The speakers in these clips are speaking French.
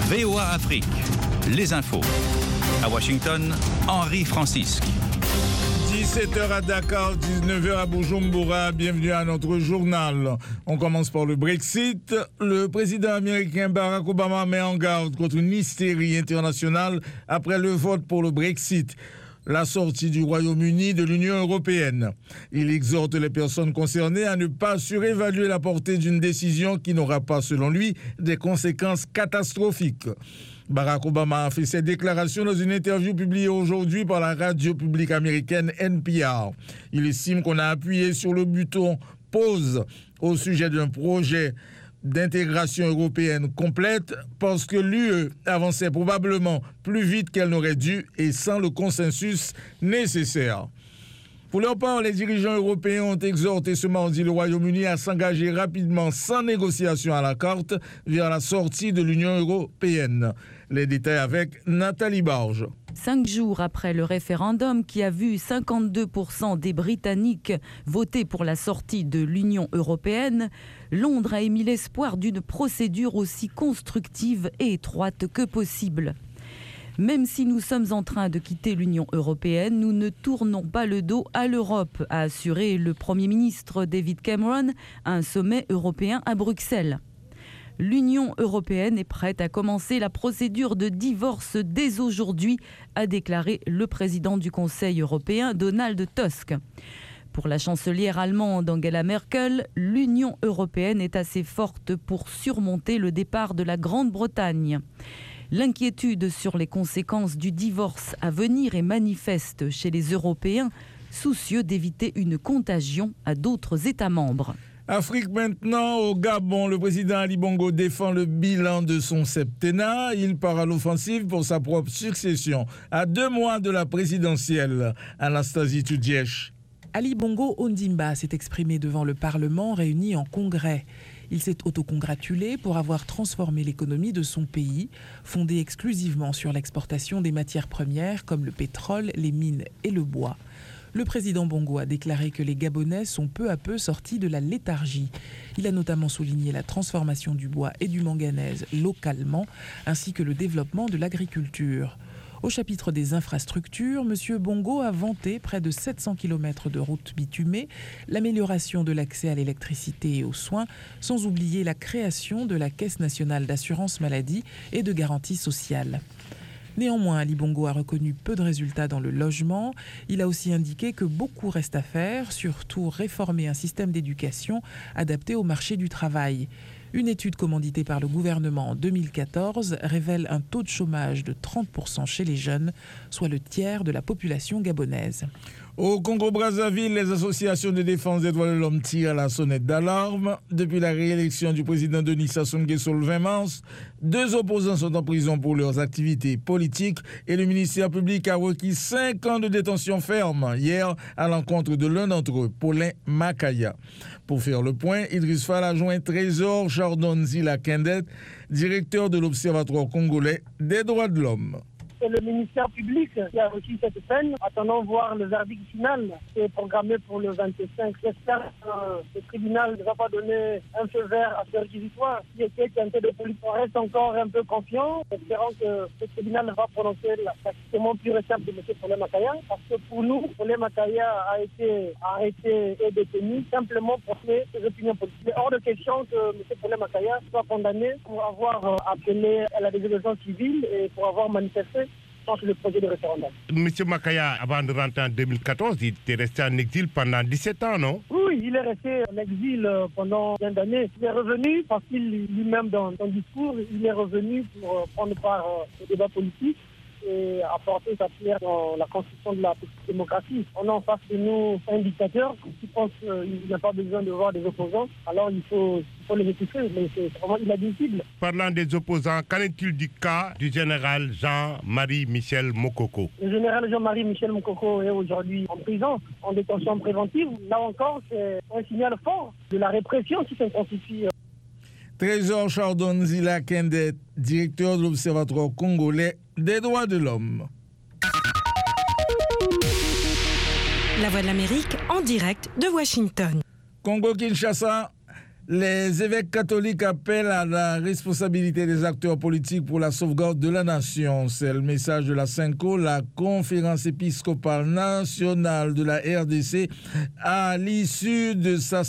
VOA Afrique, les infos. À Washington, Henri Francisque. 17h à Dakar, 19h à Bujumbura. Bienvenue à notre journal. On commence par le Brexit. Le président américain Barack Obama met en garde contre une hystérie internationale après le vote pour le Brexit, la sortie du Royaume-Uni de l'Union européenne. Il exhorte les personnes concernées à ne pas surévaluer la portée d'une décision qui n'aura pas, selon lui, des conséquences catastrophiques. Barack Obama a fait cette déclaration dans une interview publiée aujourd'hui par la radio publique américaine NPR. Il estime qu'on a appuyé sur le bouton « Pause » au sujet d'un projet d'intégration européenne complète parce que l'UE avançait probablement plus vite qu'elle n'aurait dû et sans le consensus nécessaire. Pour leur part, les dirigeants européens ont exhorté ce mardi le Royaume-Uni à s'engager rapidement, sans négociation à la carte, vers la sortie de l'Union européenne. Les détails avec Nathalie Barge. 5 jours après le référendum qui a vu 52% des Britanniques voter pour la sortie de l'Union européenne, Londres a émis l'espoir d'une procédure aussi constructive et étroite que possible. Même si nous sommes en train de quitter l'Union européenne, nous ne tournons pas le dos à l'Europe, a assuré le Premier ministre David Cameron à un sommet européen à Bruxelles. L'Union européenne est prête à commencer la procédure de divorce dès aujourd'hui, a déclaré le président du Conseil européen, Donald Tusk. Pour la chancelière allemande Angela Merkel, l'Union européenne est assez forte pour surmonter le départ de la Grande-Bretagne. L'inquiétude sur les conséquences du divorce à venir est manifeste chez les Européens, soucieux d'éviter une contagion à d'autres États membres. Afrique maintenant, au Gabon, le président Ali Bongo défend le bilan de son septennat. Il part à l'offensive pour sa propre succession. À 2 mois de la présidentielle, Anastasie Tudiesh. Ali Bongo Ondimba s'est exprimé devant le Parlement réuni en congrès. Il s'est autocongratulé pour avoir transformé l'économie de son pays, fondée exclusivement sur l'exportation des matières premières comme le pétrole, les mines et le bois. Le président Bongo a déclaré que les Gabonais sont peu à peu sortis de la léthargie. Il a notamment souligné la transformation du bois et du manganèse localement, ainsi que le développement de l'agriculture. Au chapitre des infrastructures, M. Bongo a vanté près de 700 km de routes bitumées, l'amélioration de l'accès à l'électricité et aux soins, sans oublier la création de la Caisse nationale d'assurance maladie et de garantie sociale. Néanmoins, Ali Bongo a reconnu peu de résultats dans le logement. Il a aussi indiqué que beaucoup reste à faire, surtout réformer un système d'éducation adapté au marché du travail. Une étude commanditée par le gouvernement en 2014 révèle un taux de chômage de 30% chez les jeunes, soit le tiers de la population gabonaise. Au Congo-Brazzaville, les associations de défense des droits de l'homme tirent la sonnette d'alarme. Depuis la réélection du président Denis Sassou Nguesso le 20 mars, 2 opposants sont en prison pour leurs activités politiques et le ministère public a requis 5 ans de détention ferme hier à l'encontre de l'un d'entre eux, Paulin Makaya. Pour faire le point, Idriss Fall a joint Trésor Chardonzila Kendet, directeur de l'Observatoire congolais des droits de l'homme. C'est le ministère public qui a reçu cette peine. Attendons voir le verdict final. C'est programmé pour le 25. J'espère que le tribunal ne va pas donner un feu vert à ce réquisitoire. Si était tenté de police, on reste encore un peu confiant, espérant que le tribunal va prononcer l'assistement pur et simple de M. Paulin Makaya. Parce que pour nous, Paulin Makaya a été arrêté et détenu simplement pour ses opinions politiques. Il est hors de question que M. Paulin Makaya soit condamné pour avoir appelé à la désobéissance civile et pour avoir manifesté contre le projet de référendum. Monsieur Makaya, avant de rentrer en 2014, il était resté en exil pendant 17 ans, non? Oui, il est resté en exil pendant plein d'années. Il est revenu parce qu'il lui-même, dans son discours, il est revenu pour prendre part au débat politique et apporter sa pierre dans la construction de la démocratie. On a en face de nous un dictateur qui pense qu'il n'a pas besoin de voir des opposants. Alors il faut les étouffer, mais c'est vraiment inadmissible. Parlant des opposants, qu'en est-il du cas du général Jean-Marie Michel Mokoko? Le général Jean-Marie Michel Mokoko est aujourd'hui en prison, en détention préventive. Là encore, c'est un signal fort de la répression qui s'intensifie. Trésor Chardonzila Kendet, directeur de l'Observatoire congolais des droits de l'homme. La Voix de l'Amérique en direct de Washington. Congo-Kinshasa, Les évêques catholiques appellent à la responsabilité des acteurs politiques pour la sauvegarde de la nation. C'est le message de la CENCO, la conférence épiscopale nationale de la RDC, à l'issue de sa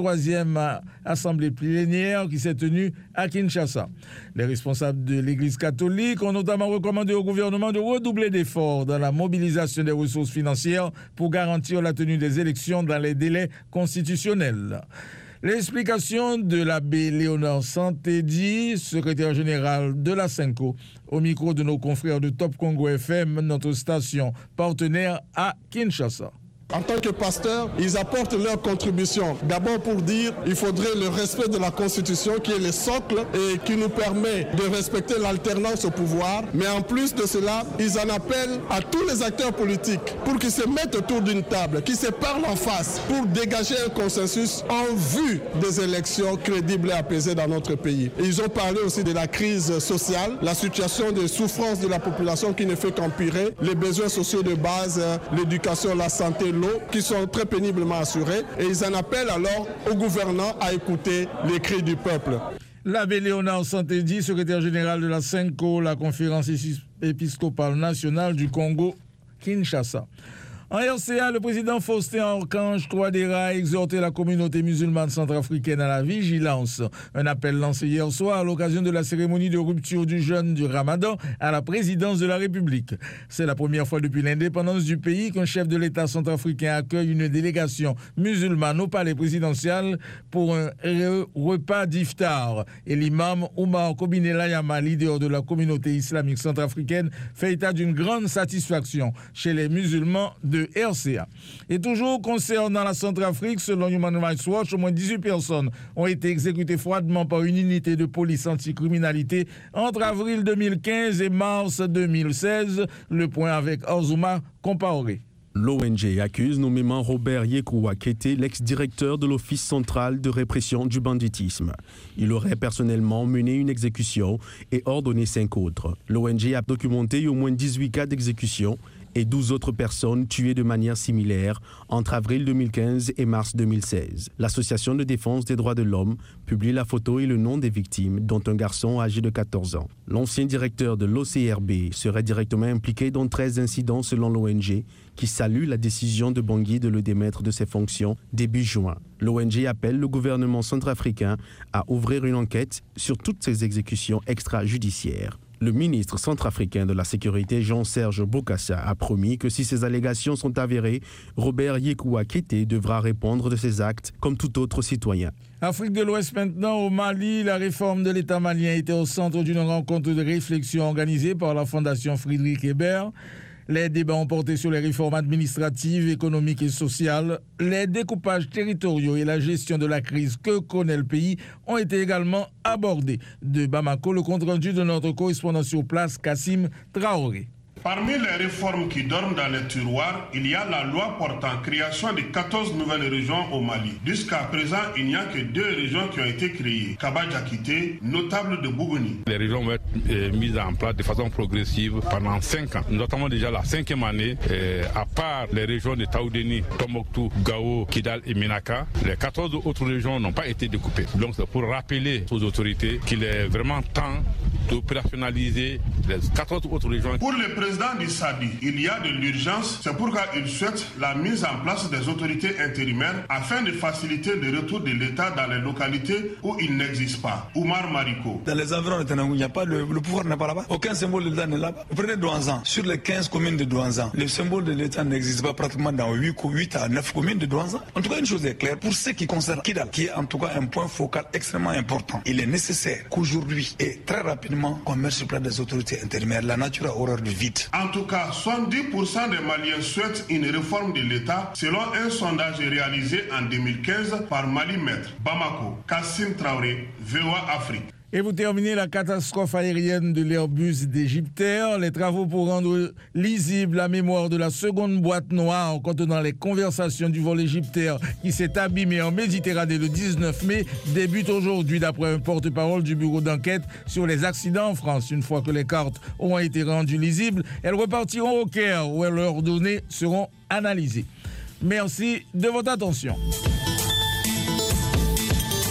53e assemblée plénière qui s'est tenue à Kinshasa. Les responsables de l'Église catholique ont notamment recommandé au gouvernement de redoubler d'efforts dans la mobilisation des ressources financières pour garantir la tenue des élections dans les délais constitutionnels. L'explication de l'abbé Léonard Santédi, secrétaire général de la CENCO, au micro de nos confrères de Top Congo FM, notre station partenaire à Kinshasa. En tant que pasteurs, ils apportent leur contribution. D'abord pour dire qu'il faudrait le respect de la Constitution qui est le socle et qui nous permet de respecter l'alternance au pouvoir. Mais en plus de cela, ils en appellent à tous les acteurs politiques pour qu'ils se mettent autour d'une table, qu'ils se parlent en face pour dégager un consensus en vue des élections crédibles et apaisées dans notre pays. Et ils ont parlé aussi de la crise sociale, la situation de souffrance de la population qui ne fait qu'empirer, les besoins sociaux de base, l'éducation, la santé, l'eau, qui sont très péniblement assurés, et ils en appellent alors aux gouvernants à écouter les cris du peuple. L'abbé Léonard Santédi, secrétaire général de la CENCO, la conférence épiscopale nationale du Congo, Kinshasa. En RCA, le président Faustin Archange Touadéra a exhorté la communauté musulmane centrafricaine à la vigilance. Un appel lancé hier soir à l'occasion de la cérémonie de rupture du jeûne du Ramadan à la présidence de la République. C'est la première fois depuis l'indépendance du pays qu'un chef de l'État centrafricain accueille une délégation musulmane au palais présidentiel pour un repas d'iftar. Et l'imam Omar Kobinela Yama, leader de la communauté islamique centrafricaine, fait état d'une grande satisfaction chez les musulmans de RCA. Et toujours concernant la Centrafrique, selon Human Rights Watch, au moins 18 personnes ont été exécutées froidement par une unité de police anticriminalité entre avril 2015 et mars 2016. Le point avec Orzouma Compaoré. L'ONG accuse nommément Robert Yekouwa Kété, l'ex-directeur de l'Office central de répression du banditisme. Il aurait personnellement mené une exécution et ordonné 5 autres. L'ONG a documenté au moins 18 cas d'exécution et 12 autres personnes tuées de manière similaire entre avril 2015 et mars 2016. L'Association de défense des droits de l'homme publie la photo et le nom des victimes, dont un garçon âgé de 14 ans. L'ancien directeur de l'OCRB serait directement impliqué dans 13 incidents selon l'ONG, qui salue la décision de Bangui de le démettre de ses fonctions début juin. L'ONG appelle le gouvernement centrafricain à ouvrir une enquête sur toutes ces exécutions extrajudiciaires. Le ministre centrafricain de la Sécurité, Jean-Serge Bokassa, a promis que si ces allégations sont avérées, Robert Yekouwa Kété devra répondre de ses actes comme tout autre citoyen. Afrique de l'Ouest maintenant, au Mali, la réforme de l'État malien était au centre d'une rencontre de réflexion organisée par la Fondation Friedrich Ebert. Les débats ont porté sur les réformes administratives, économiques et sociales. Les découpages territoriaux et la gestion de la crise que connaît le pays ont été également abordés. De Bamako, le compte-rendu de notre correspondant sur place, Kassim Traoré. Parmi les réformes qui dorment dans les tiroirs, il y a la loi portant création de 14 nouvelles régions au Mali. Jusqu'à présent, il n'y a que 2 régions qui ont été créées. Kaba-Diakité, notable de Bougouni. Les régions vont être mises en place de façon progressive pendant 5 ans. Nous attendons déjà la 5e année. À part les régions de Taoudéni, Tombouctou, Gao, Kidal et Ménaka, les 14 autres régions n'ont pas été découpées. Donc c'est pour rappeler aux autorités qu'il est vraiment temps d'opérationnaliser les 14 autres régions. Pour le président du SADI, il y a de l'urgence. C'est pourquoi il souhaite la mise en place des autorités intérimaires afin de faciliter le retour de l'État dans les localités où il n'existe pas. Oumar Mariko. Dans les environs de Tanangou, il n'y a pas le pouvoir n'est pas là-bas. Aucun symbole de l'État n'est là-bas. Vous prenez Douanzan. Sur les 15 communes de Douanzan, le symbole de l'État n'existe pas pratiquement dans 8 à 9 communes de Douanzan. En tout cas, une chose est claire. Pour ce qui concerne Kidal, qui est en tout cas un point focal extrêmement important, il est nécessaire qu'aujourd'hui et très rapidement qu'on mette sur place des autorités intérimaires. La nature a horreur du vide. En tout cas, 70% des Maliens souhaitent une réforme de l'État selon un sondage réalisé en 2015 par Mali Maître. Bamako, Kassim Traoré, VOA Afrique. Et vous terminez la catastrophe aérienne de l'Airbus d'Égyptair. Les travaux pour rendre lisible la mémoire de la seconde boîte noire contenant les conversations du vol égyptaire qui s'est abîmé en Méditerranée le 19 mai débutent aujourd'hui d'après un porte-parole du bureau d'enquête sur les accidents en France. Une fois que les cartes auront été rendues lisibles, elles repartiront au Caire où leurs données seront analysées. Merci de votre attention.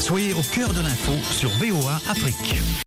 Soyez au cœur de l'info sur VOA Afrique.